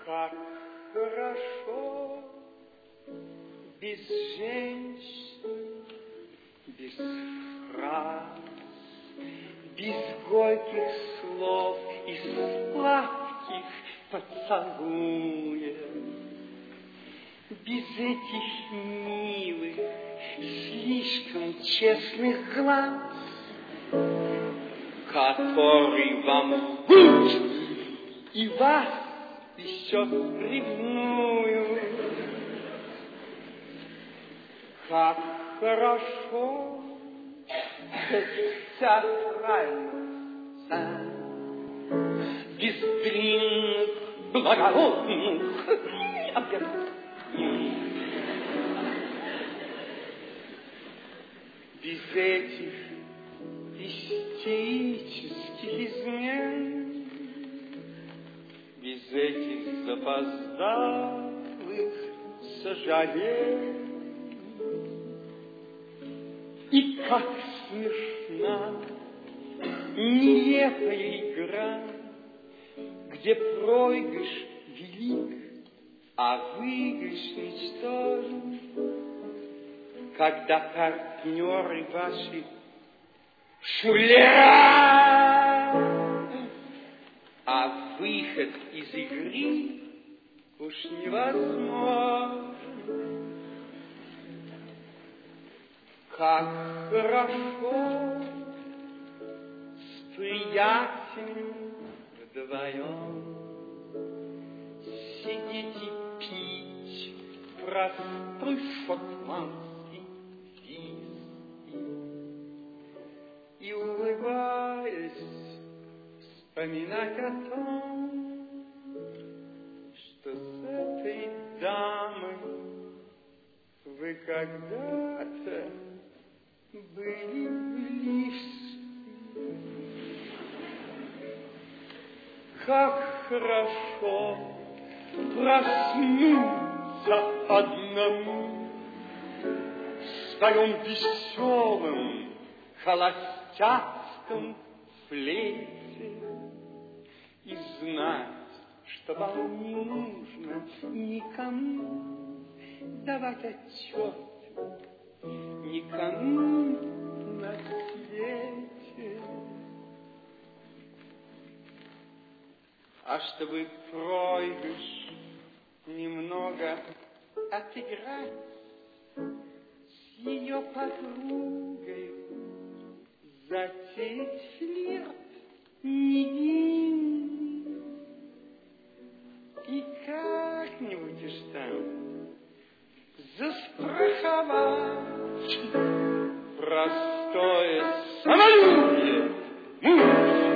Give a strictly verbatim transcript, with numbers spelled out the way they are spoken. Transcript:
Как хорошо без женщин, без фраз, без горьких слов и сладких поцелуев, без этих милых, слишком честных глаз, который вам лучше и вас еще ревную. Как хорошо без театральных сцен, без длинных благородных объяснений, без этих истерических измен, без этих запоздалых сожалений. И как смешна нелепая игра, где проигрыш велик, а выигрыш ничтожен, когда партнеры ваши шулера, а выход из игры уж невозможен. Как хорошо с приятелем вдвоем сидеть и пить простой шотландский виски и, улыбаясь, вспоминать о том, что с этой дамой вы когда-то были близки. Как хорошо проснуться одному в своем веселом холостяцком флейте и знать, что вам не нужно никому давать отчет, никому на свете. А чтобы проигрыш немного отыграть, с ее подругой затеять флирт невинный и как-нибудь уж там застраховать простое самолюбие, муж